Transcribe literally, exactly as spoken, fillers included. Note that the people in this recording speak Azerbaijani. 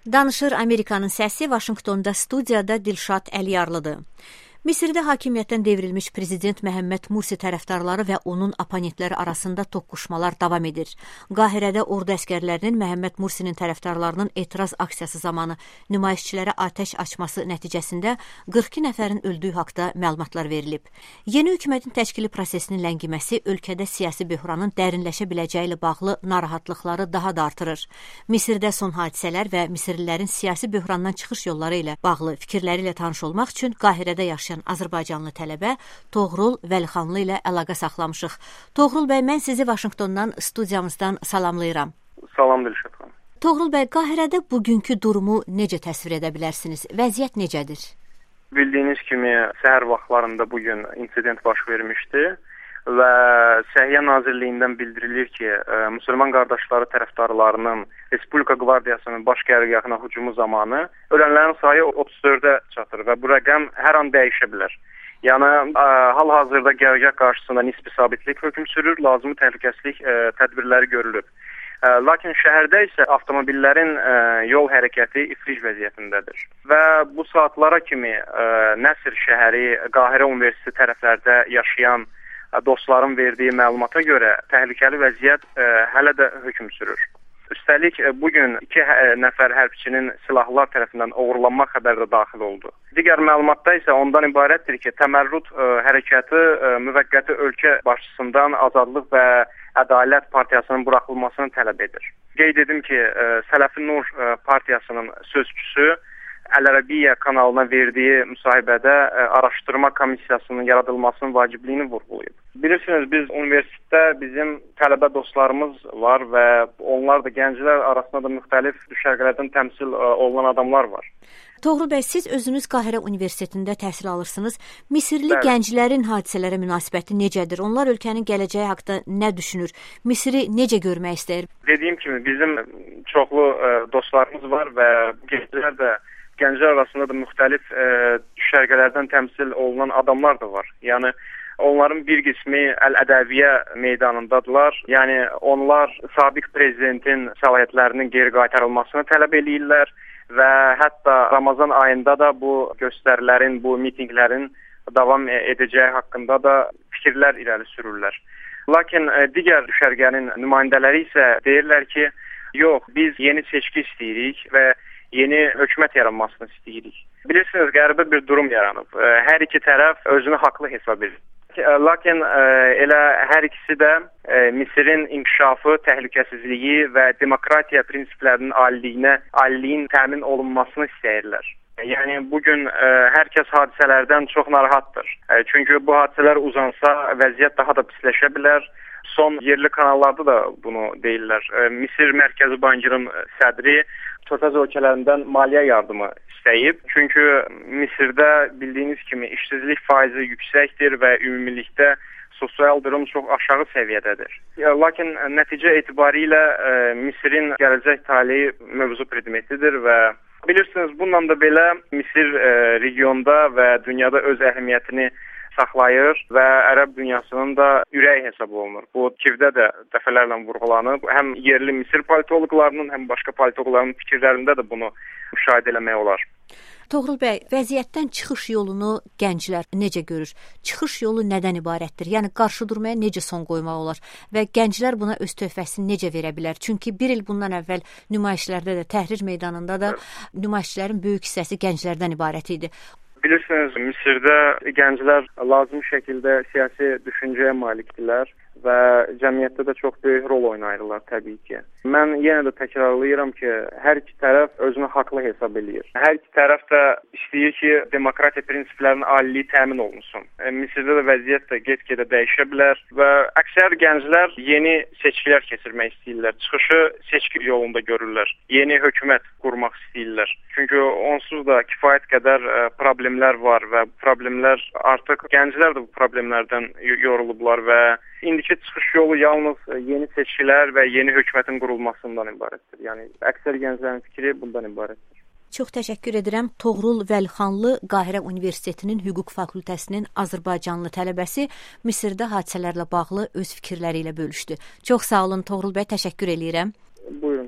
Danışır Amerikanın səsi, Vaşinqtonda studiyada Dilşad Əliyarlıdır. Misirdə hakimiyyətdən devrilmiş prezident Məhəmməd Mursi tərəfdarları və onun oponentləri arasında toqquşmalar davam edir. Qahirədə ordu əskərlərinin Məhəmməd Mursinin tərəfdarlarının etiraz aksiyası zamanı nümayişçilərə atəş açması nəticəsində qırx iki nəfərin öldüyü haqda məlumatlar verilib. Yeni hökumətin təşkili prosesinin ləngiməsi ölkədə siyasi böhranın dərinləşə biləcəyi ilə bağlı narahatlıqları daha da artırır. Misirdə son hadisələr və Misirlilərin siyasi böhrandan çıxış yolları ilə bağlı fikirləri ilə tanış olmaq üçün Qahirədə yaşayan Azərbaycanlı tələbə Toğrul Vəlixanlı ilə əlaqə saxlamışıq. Toğrul bəy, mən sizi Vaşinqtondan studiyamızdan salamlayıram. Salam Dilşad xanım. Toğrul bəy, Qahirədə bugünkü durumu necə təsvir edə bilərsiniz? Vəziyyət necədir? Bildiyiniz kimi səhər vaxtlarında bugün insident baş vermişdi və Səhiyyə Nazirliyindən bildirilir ki, müsəlman qardaşları tərəfdarlarının Respublika Qvardiyasının baş qərargahına hücumu zamanı ölənlərin sayı otuz dördə çatır və bu rəqəm hər an dəyişə bilər. Yəni, hal-hazırda qərargah qarşısında nisbi sabitlik hökm sürür, lazımi təhlükəsizlik tədbirləri görülür. Lakin şəhərdə isə avtomobillərin yol hərəkəti iflic vəziyyətindədir. Və bu saatlara kimi Nəsir şəhəri, Qahirə Universiteti tərəflərdə yaşayan dostların verdiyi məlumata görə təhlükəli vəziyyət ə, hələ də hökm sürür. Üstəlik, bugün iki nəfər hərbçinin silahlılar tərəfindən oğurlanma xəbəri də daxil oldu. Digər məlumatda isə ondan ibarətdir ki, təmərrüd ə, hərəkəti ə, müvəqqəti ölkə başçısından Azadlıq və Ədalət partiyasının buraxılmasını tələb edir. Qeyd edim ki, ə, Sələfi Nur ə, partiyasının sözçüsü Əl-Ərəbiyyə kanalına verdiyi müsahibədə ə, araşdırma komissiyasının yaradılmasının vacibliyini vurğulayıb. Bilirsiniz, biz universitetdə bizim tələbə dostlarımız var və onlar da gənclər arasında da müxtəlif düşərgələrdən təmsil ə, olunan adamlar var. Toğrul bəy, siz özünüz Qahirə Universitetində təhsil alırsınız. Misirli Bəli. Gənclərin hadisələrə münasibəti necədir? Onlar ölkənin gələcəyi haqqında nə düşünür? Misiri necə görmək istəyir? Dediyim kimi, bizim çoxlu ə, dostlarımız var və gənclər də Gənclər arasında da müxtəlif ə, düşərgələrdən təmsil olunan adamlar da var. Yəni, onların bir qismi Əl-Ədəviyyə meydanındadılar. Yəni, onlar sabiq prezidentin səlahiyyətlərinin geri qaytarılmasını tələb edirlər və hətta Ramazan ayında da bu göstərilərin, bu mitinglərin davam edəcəyi haqqında da fikirlər irəli sürürlər. Lakin ə, digər düşərgənin nümayəndələri isə deyirlər ki, yox, biz yeni seçki istəyirik və yeni hökumət yaranmasını istəyirik. Bilirsiniz, qəribə bir durum yaranıb. Hər iki tərəf özünü haqlı hesab edir. Lakin elə hər ikisi də Misirin inkişafı, təhlükəsizliyi və demokratiya prinsiplərinin aliliyinə, aliliyin təmin olunmasını istəyirlər. Yəni, bugün ə, hər kəs hadisələrdən çox narahatdır. Ə, çünki bu hadisələr uzansa, vəziyyət daha da pisləşə bilər. Son yerli kanallarda da bunu deyirlər. Ə, Misir Mərkəzi Bankının sədri Körfəz ölkələrindən maliyyə yardımı istəyib. Çünki Misirdə bildiyiniz kimi işsizlik faizi yüksəkdir və ümumilikdə sosial durum çox aşağı səviyyədədir. Lakin nəticə etibarilə ə, Misirin gələcək taleyi mövzu predmetidir və bilirsiniz, bununla da belə Misir ə, regionda və dünyada öz əhəmiyyətini saxlayır və ərəb dünyasının da ürəyi hesab olunur. Bu Kivdə də dəfələrlə vurğulanıb. Həm yerli Misir politoloqlarının, həm başqa politoloqların fikirlərində də bunu müşahidə eləmək olar. Toğrul bəy, vəziyyətdən çıxış yolunu gənclər necə görür? Çıxış yolu nədən ibarətdir? Yəni, qarşı durmaya necə son qoymaq olar? Və gənclər buna öz töhfəsini necə verə bilər? Çünki bir il bundan əvvəl nümayişlərdə də, Təhrir meydanında da nümayişlərin böyük hissəsi gənclərdən ibarət idi. Bilirsiniz, Misirdə gənclər lazım şəkildə siyasi düşüncəyə malikdirlər və cəmiyyətdə də çox böyük rol oynayırlar təbii ki. Mən yenə də təkrarlayıram ki, hər iki tərəf özünü haqlı hesab edir. Hər iki tərəf də istəyir ki, demokratiya prinsiplərinin aliliyi təmin olunsun. Misirdə də vəziyyət də get-gedə dəyişə bilər və əksər gənclər yeni seçkilər keçirmək istəyirlər. Çıxışı seçki yolunda görürlər. Yeni hökumət qurmaq istəyirlər. Çünki onsuz da kifayət qədər problemlər var və bu problemlər artıq gənclər də bu problemlərdən yorulublar və indiki çıxış yolu yalnız yeni seçkilər və yeni hökumətin qurulmasından ibarətdir. Yəni, əksər gənclərin fikri bundan ibarətdir. Çox təşəkkür edirəm. Toğrul Vəlixanlı, Qahirə Universitetinin Hüquq Fakültəsinin Azərbaycanlı tələbəsi Misirdə hadisələrlə bağlı öz fikirləri ilə bölüşdü. Çox sağ olun Toğrul bəy, təşəkkür eləyirəm. Buyurun.